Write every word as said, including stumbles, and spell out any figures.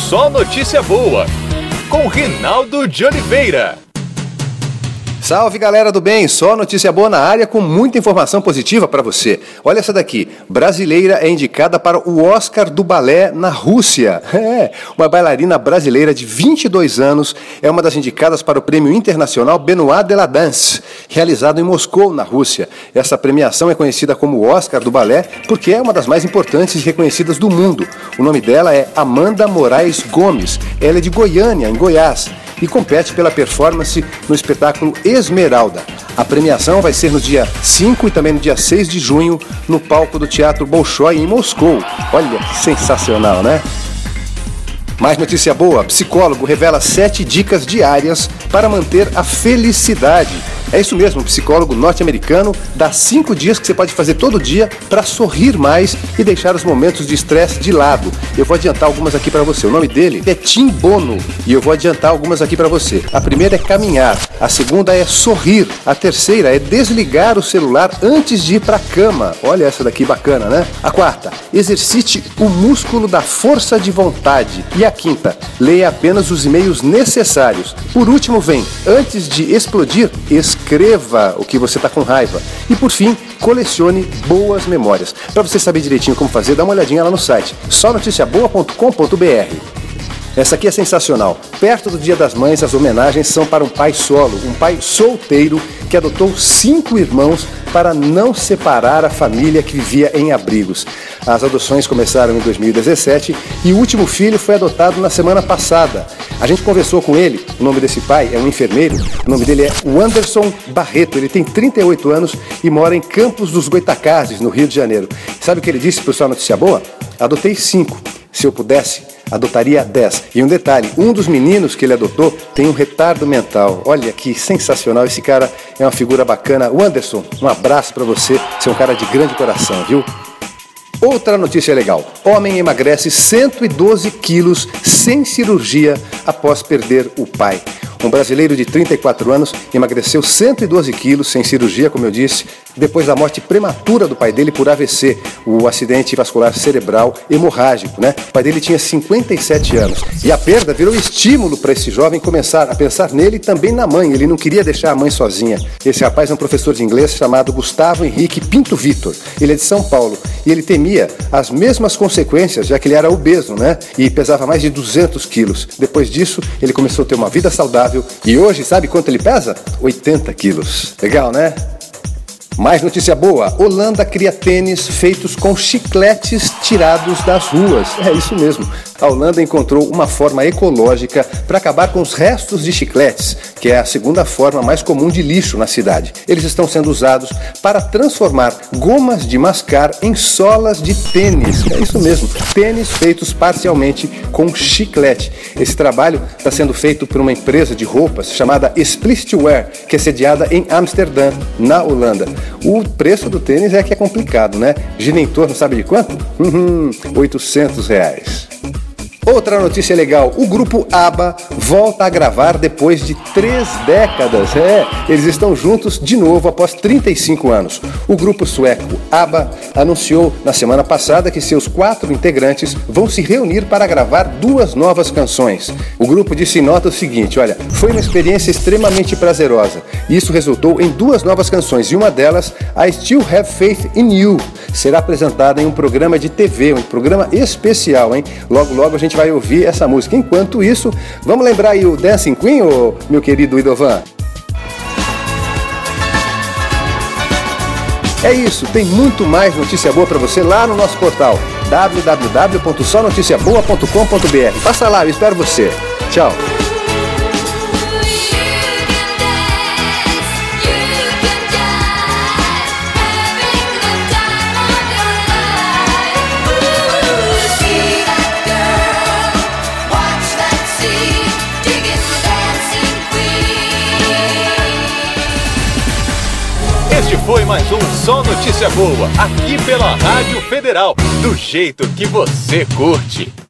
Só Notícia Boa, com Rinaldo de Oliveira. Salve, galera do bem, só notícia boa na área com muita informação positiva para você. Olha essa daqui, brasileira é indicada para o Oscar do balé na Rússia. É, uma bailarina brasileira de vinte e dois anos é uma das indicadas para o Prêmio Internacional Benoît de la Danse, realizado em Moscou, na Rússia. Essa premiação é conhecida como Oscar do balé porque é uma das mais importantes e reconhecidas do mundo. O nome dela é Amanda Moraes Gomes, ela é de Goiânia, em Goiás, e compete pela performance no espetáculo Esmeralda. A premiação vai ser no dia cinco e também no dia seis de junho, no palco do Teatro Bolshoi, em Moscou. Olha, que sensacional, né? Mais notícia boa, psicólogo revela sete dicas diárias para manter a felicidade. É isso mesmo, um psicólogo norte-americano dá cinco dias que você pode fazer todo dia para sorrir mais e deixar os momentos de estresse de lado. Eu vou adiantar algumas aqui para você. O nome dele é Tim Bono e eu vou adiantar algumas aqui para você. A primeira é caminhar, a segunda é sorrir, a terceira é desligar o celular antes de ir para a cama. Olha essa daqui bacana, né? A quarta, exercite o músculo da força de vontade. E a quinta, leia apenas os e-mails necessários. Por último vem, antes de explodir, escreva o que você está com raiva. E por fim, colecione boas memórias. Para você saber direitinho como fazer, dá uma olhadinha lá no site só notícia boa ponto com ponto b r. Essa aqui é sensacional. Perto do Dia das Mães, as homenagens são para um pai solo, um pai solteiro que adotou cinco irmãos para não separar a família que vivia em abrigos. As adoções começaram em dois mil e dezessete e o último filho foi adotado na semana passada. A gente conversou com ele, o nome desse pai é um enfermeiro, o nome dele é Wanderson Barreto, ele tem trinta e oito anos e mora em Campos dos Goitacazes, no Rio de Janeiro. Sabe o que ele disse para o Só Notícia Boa? Adotei cinco, se eu pudesse, adotaria dez. E um detalhe, um dos meninos que ele adotou tem um retardo mental. Olha que sensacional, esse cara é uma figura bacana. Wanderson, um abraço para você, você é um cara de grande coração, viu? Outra notícia legal, homem emagrece cento e doze quilos sem cirurgia após perder o pai. Um brasileiro de trinta e quatro anos emagreceu cento e doze quilos sem cirurgia, como eu disse, depois da morte prematura do pai dele por A V C, o acidente vascular cerebral hemorrágico, né? O pai dele tinha cinquenta e sete anos e a perda virou estímulo para esse jovem começar a pensar nele e também na mãe. Ele não queria deixar a mãe sozinha. Esse rapaz é um professor de inglês chamado Gustavo Henrique Pinto Vitor. Ele é de São Paulo e ele temia as mesmas consequências, já que ele era obeso, né? E pesava mais de duzentos quilos. Depois disso, ele começou a ter uma vida saudável e hoje, sabe quanto ele pesa? oitenta quilos. Legal, né? Mais notícia boa, Holanda cria tênis feitos com chicletes tirados das ruas. É isso mesmo, a Holanda encontrou uma forma ecológica para acabar com os restos de chicletes, que é a segunda forma mais comum de lixo na cidade. Eles estão sendo usados para transformar gomas de mascar em solas de tênis. É isso mesmo, tênis feitos parcialmente com chiclete. Esse trabalho está sendo feito por uma empresa de roupas chamada Explicit Wear, que é sediada em Amsterdã, na Holanda. O preço do tênis é que é complicado, né? Gira em torno, sabe de quanto? Uhum, oitocentos reais. Outra notícia legal, o grupo ABBA volta a gravar depois de três décadas. É, eles estão juntos de novo após trinta e cinco anos. O grupo sueco ABBA anunciou na semana passada que seus quatro integrantes vão se reunir para gravar duas novas canções. O grupo disse em nota o seguinte, olha, foi uma experiência extremamente prazerosa. Isso resultou em duas novas canções e uma delas, I Still Have Faith in You, será apresentada em um programa de T V, um programa especial, hein? Logo, logo a gente vai ouvir essa música. Enquanto isso, vamos lembrar aí o Dancing Queen, ô, meu querido Idovan? É isso, tem muito mais notícia boa para você lá no nosso portal w w w ponto só notícia boa ponto com ponto b r. Passa lá, eu espero você. Tchau. Este foi mais um Só Notícia Boa, aqui pela Rádio Federal, do jeito que você curte.